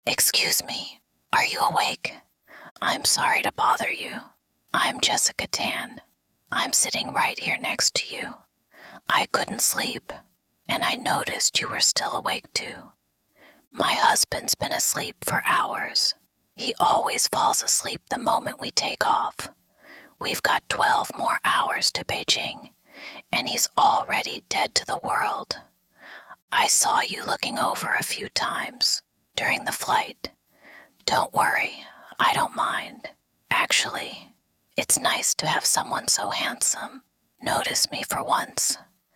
Excuse me, are you awake? I'm sorry to bother you. I'm Jessica Tan. I'm sitting right here next to you. I couldn't sleep, and I noticed you were still awake too. My husband's been asleep for hours. He always falls asleep the moment we take off. We've got 12 more hours to Beijing, and he's already dead to the world. I saw you looking over a few times during the flight. Don't worry, I don't mind. Actually, it's nice to have someone so handsome notice me for once.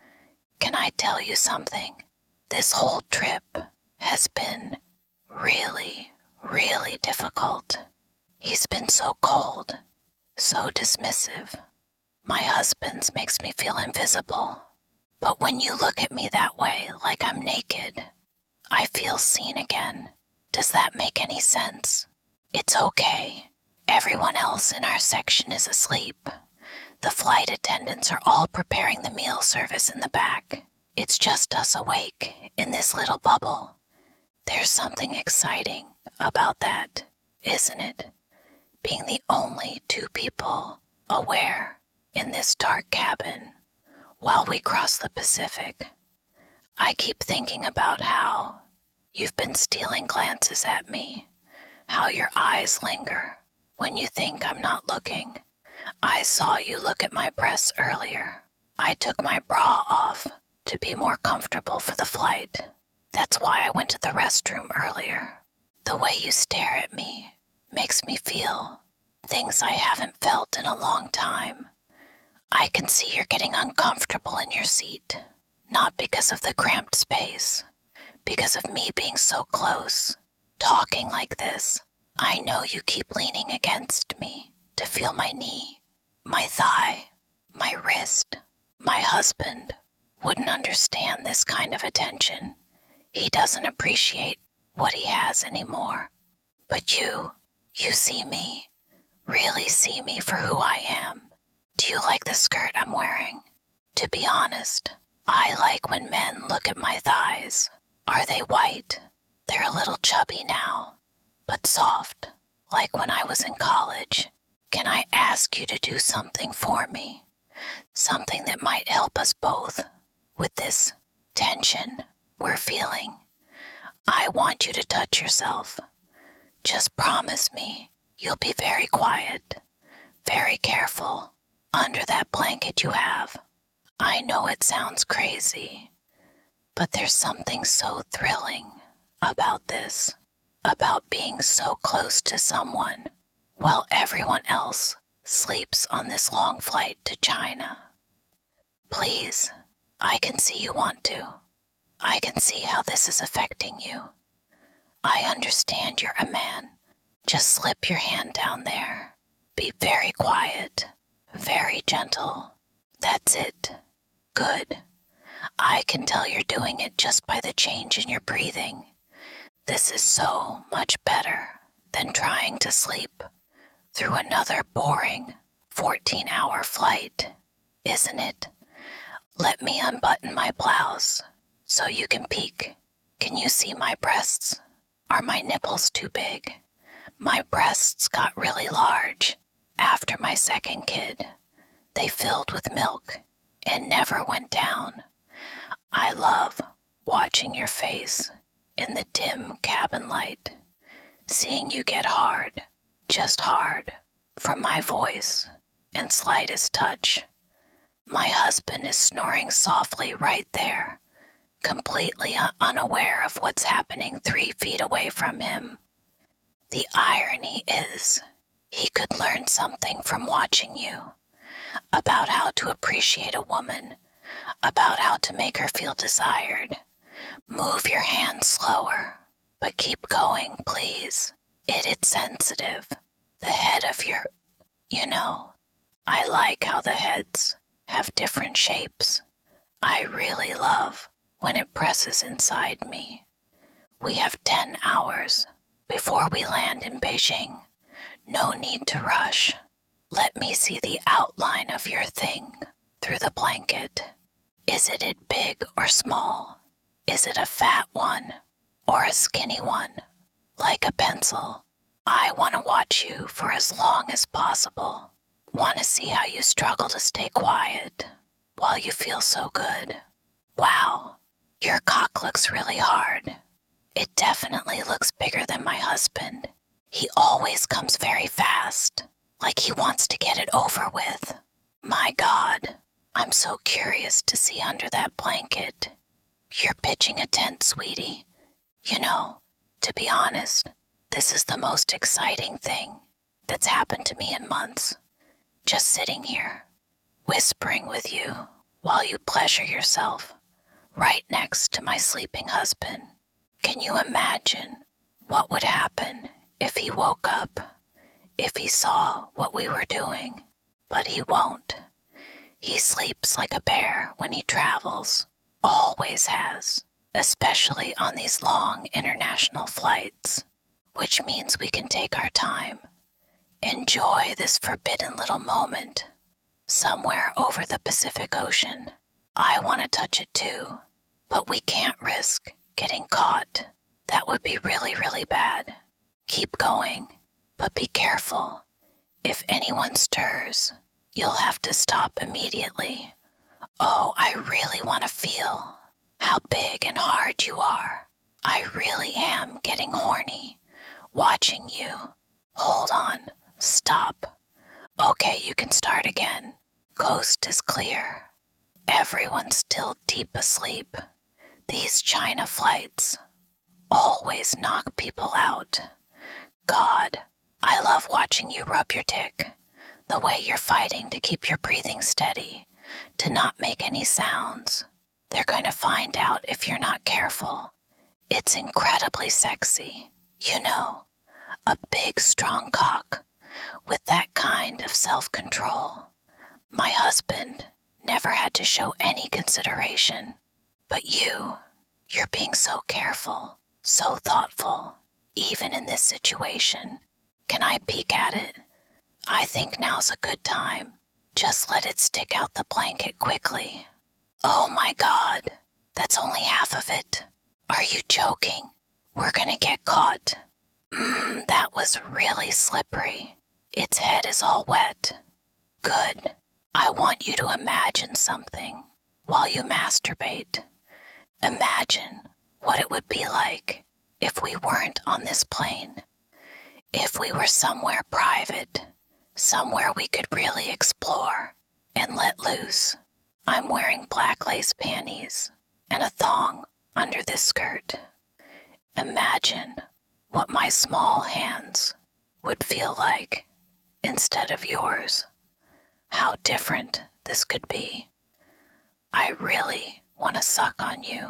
Can I tell you something? This whole trip has been really, really difficult. He's been so cold, so dismissive. My husband's makes me feel invisible. But when you look at me that way, like I'm naked, I feel seen again. Does that make any sense? It's okay. Everyone else in our section is asleep. The flight attendants are all preparing the meal service in the back. It's just us awake in this little bubble. There's something exciting about that, isn't it? Being the only two people aware in this dark cabin while we cross the Pacific. I keep thinking about how you've been stealing glances at me, how your eyes linger when you think I'm not looking. I saw you look at my breasts earlier. I took my bra off to be more comfortable for the flight. That's why I went to the restroom earlier. The way you stare at me makes me feel things I haven't felt in a long time. I can see you're getting uncomfortable in your seat, not because of the cramped space, because of me being so close, talking like this. I know you keep leaning against me to feel my knee, my thigh, my wrist. My husband wouldn't understand this kind of attention. He doesn't appreciate what he has anymore. But you see me, really see me for who I am. Do you like the skirt I'm wearing? To be honest, I like when men look at my thighs. Are they white? They're a little chubby now, but soft, like when I was in college. Can I ask you to do something for me? Something that might help us both with this tension we're feeling. I want you to touch yourself. Just promise me you'll be very quiet, very careful under that blanket you have. I know it sounds crazy, but there's something so thrilling about this, about being so close to someone while everyone else sleeps on this long flight to China. Please, I can see you want to. I can see how this is affecting you. I understand you're a man. Just slip your hand down there. Be very quiet, very gentle. That's it. Good. I can tell you're doing it just by the change in your breathing. This is so much better than trying to sleep through another boring 14-hour flight, isn't it? Let me unbutton my blouse so you can peek. Can you see my breasts? Are my nipples too big? My breasts got really large after my second kid. They filled with milk and never went down. I love watching your face in the dim cabin light, seeing you get hard, just hard, from my voice and slightest touch. My husband is snoring softly right there, completely unaware of what's happening 3 feet away from him. The irony is, he could learn something from watching you, about how to appreciate a woman, about how to make her feel desired. Move your hands slower, but keep going, please. It's sensitive. The head of your, I like how the heads have different shapes. I really love when it presses inside me. We have 10 hours before we land in Beijing. No need to rush. Let me see the outline of your thing through the blanket. Is it big or small? Is it a fat one or a skinny one? like a pencil. I want to watch you for as long as possible. Want to see how you struggle to stay quiet while you feel so good. Wow, your cock looks really hard. It definitely looks bigger than my husband. He always comes very fast, like he wants to get it over with. My God, I'm so curious to see under that blanket. You're pitching a tent, sweetie. You know, to be honest, this is the most exciting thing that's happened to me in months. Just sitting here, whispering with you while you pleasure yourself right next to my sleeping husband. Can you imagine what would happen if he woke up, if he saw what we were doing? But he won't. He sleeps like a bear when he travels, always has, especially on these long international flights, which means we can take our time, enjoy this forbidden little moment somewhere over the Pacific Ocean. I want to touch it too, but we can't risk getting caught. That would be really, really bad. Keep going, but be careful. If anyone stirs, you'll have to stop immediately. Oh, I really want to feel how big and hard you are. I really am getting horny watching you. Hold on, stop. Okay, you can start again. Coast is clear. Everyone's still deep asleep. These China flights always knock people out. God, I love watching you rub your dick, the way you're fighting to keep your breathing steady, to not make any sounds. They're going to find out if you're not careful. It's incredibly sexy. You know, a big, strong cock with that kind of self-control. My husband never had to show any consideration. But you're being so careful, so thoughtful, even in this situation. Can I peek at it? I think now's a good time. Just let it stick out the blanket quickly. Oh my God, that's only half of it. Are you joking? We're gonna get caught. That was really slippery. Its head is all wet. Good. I want you to imagine something while you masturbate. Imagine what it would be like if we weren't on this plane. If we were somewhere private, somewhere we could really explore and let loose. I'm wearing black lace panties and a thong under this skirt. Imagine what my small hands would feel like instead of yours. How different this could be. I really want to suck on you.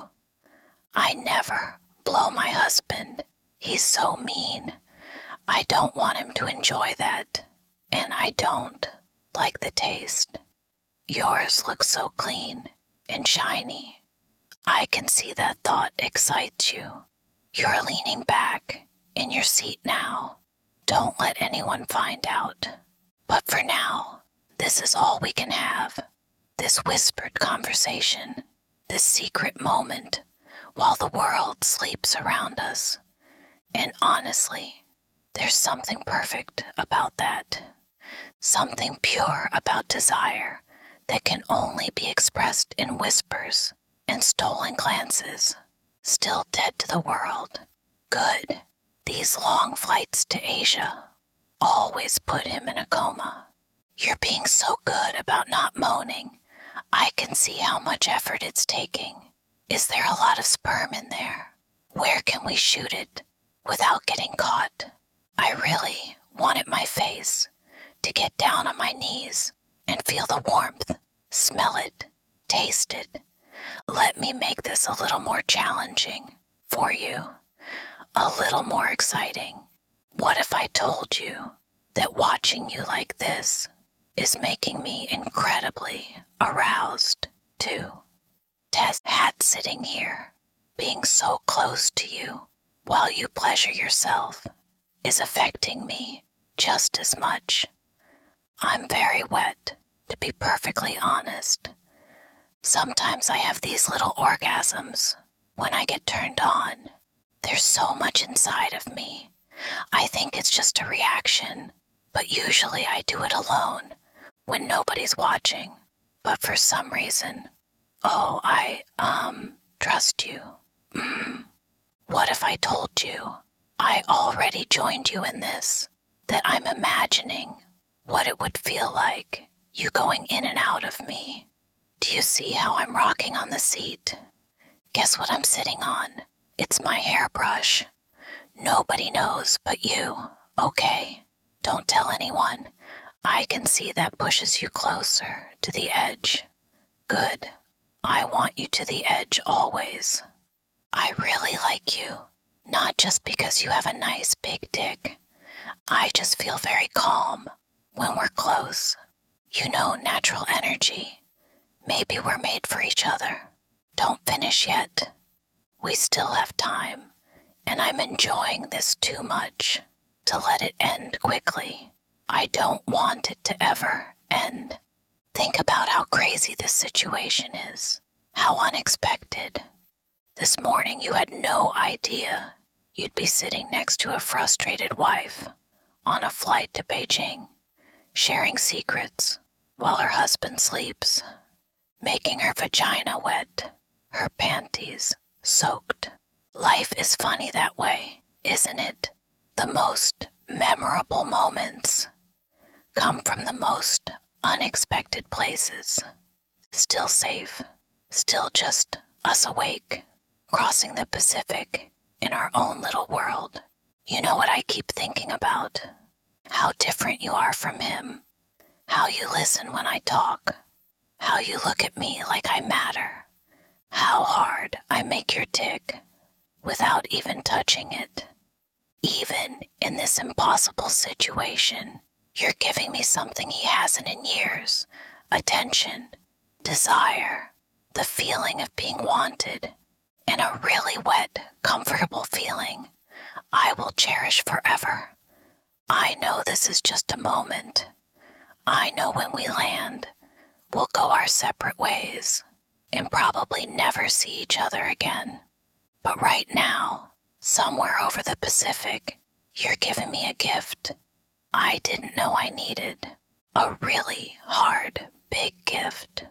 I never blow my husband. He's so mean. I don't want him to enjoy that, and I don't like the taste. Yours looks so clean and shiny. I can see that thought excites you. You're leaning back in your seat now. Don't let anyone find out. But for now, this is all we can have. This whispered conversation, this secret moment, while the world sleeps around us. And honestly, there's something perfect about that. Something pure about desire that can only be expressed in whispers and stolen glances. Still dead to the world. Good. These long flights to Asia always put him in a coma. You're being so good about not moaning. I can see how much effort it's taking. Is there a lot of sperm in there? Where can we shoot it without getting caught? I really wanted my face to get down on my knees and feel the warmth, smell it, taste it. Let me make this a little more challenging for you, a little more exciting. What if I told you that watching you like this is making me incredibly aroused too? Tess had sitting here, being so close to you while you pleasure yourself, is affecting me just as much. I'm very wet, to be perfectly honest. Sometimes I have these little orgasms when I get turned on. There's so much inside of me. I think it's just a reaction, but usually I do it alone when nobody's watching. But for some reason, I trust you. What if I told you I already joined you in this, that I'm imagining what it would feel like, you going in and out of me? Do you see how I'm rocking on the seat? Guess what I'm sitting on? It's my hairbrush. Nobody knows but you, okay? Don't tell anyone. I can see that pushes you closer to the edge. Good. I want you to the edge always. I really like you, not just because you have a nice big dick. I just feel very calm when we're close. You know, natural energy. Maybe we're made for each other. Don't finish yet. We still have time, and I'm enjoying this too much to let it end quickly. I don't want it to ever end. Think about how crazy this situation is, how unexpected. This morning you had no idea you'd be sitting next to a frustrated wife on a flight to Beijing, sharing secrets while her husband sleeps, making her vagina wet, her panties soaked. Life is funny that way, isn't it? The most memorable moments come from the most unexpected places. Still safe, still just us awake, crossing the Pacific in our own little world. You know what I keep thinking about? How different you are from him. How you listen when I talk. How you look at me like I matter. How hard I make your dick without even touching it. Even in this impossible situation, you're giving me something he hasn't in years. Attention, desire, the feeling of being wanted, and a really wet, comfortable feeling I will cherish forever. I know this is just a moment. I know when we land, we'll go our separate ways and probably never see each other again. But right now, somewhere over the Pacific, you're giving me a gift I didn't know I needed. A really hard, big gift.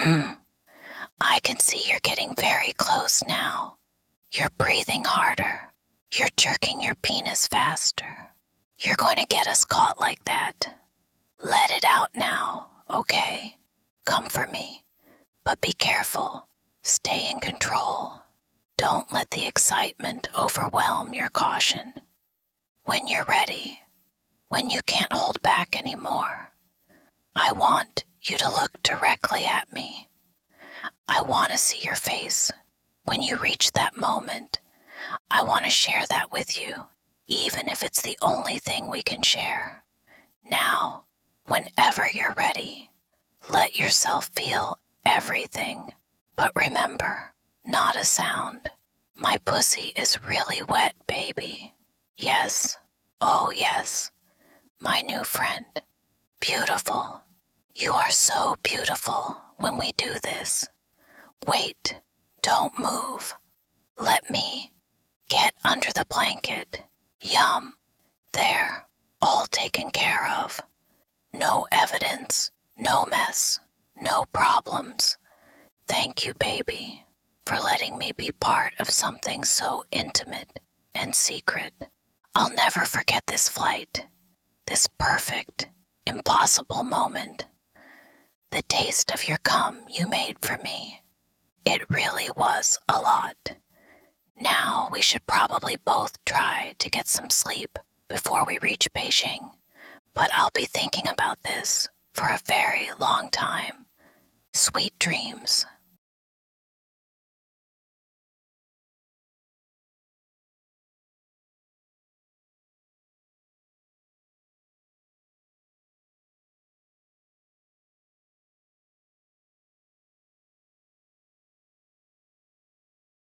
I can see you're getting very close now. You're breathing harder. You're jerking your penis faster. You're going to get us caught like that. Let it out now, okay? Come for me. But be careful. Stay in control. Don't let the excitement overwhelm your caution. When you're ready, when you can't hold back anymore, I want you to look directly at me. I want to see your face. When you reach that moment, I want to share that with you, even if it's the only thing we can share. Now, whenever you're ready, let yourself feel everything. But remember, not a sound. My pussy is really wet, baby. Yes, oh yes, my new friend. Beautiful. You are so beautiful when we do this. Wait, don't move. Let me get under the blanket. Yum. There, all taken care of. No evidence, no mess, no problems. Thank you, baby, for letting me be part of something so intimate and secret. I'll never forget this flight, this perfect, impossible moment. The taste of your cum you made for me. It really was a lot. Now we should probably both try to get some sleep before we reach Beijing, but I'll be thinking about this for a very long time. Sweet dreams.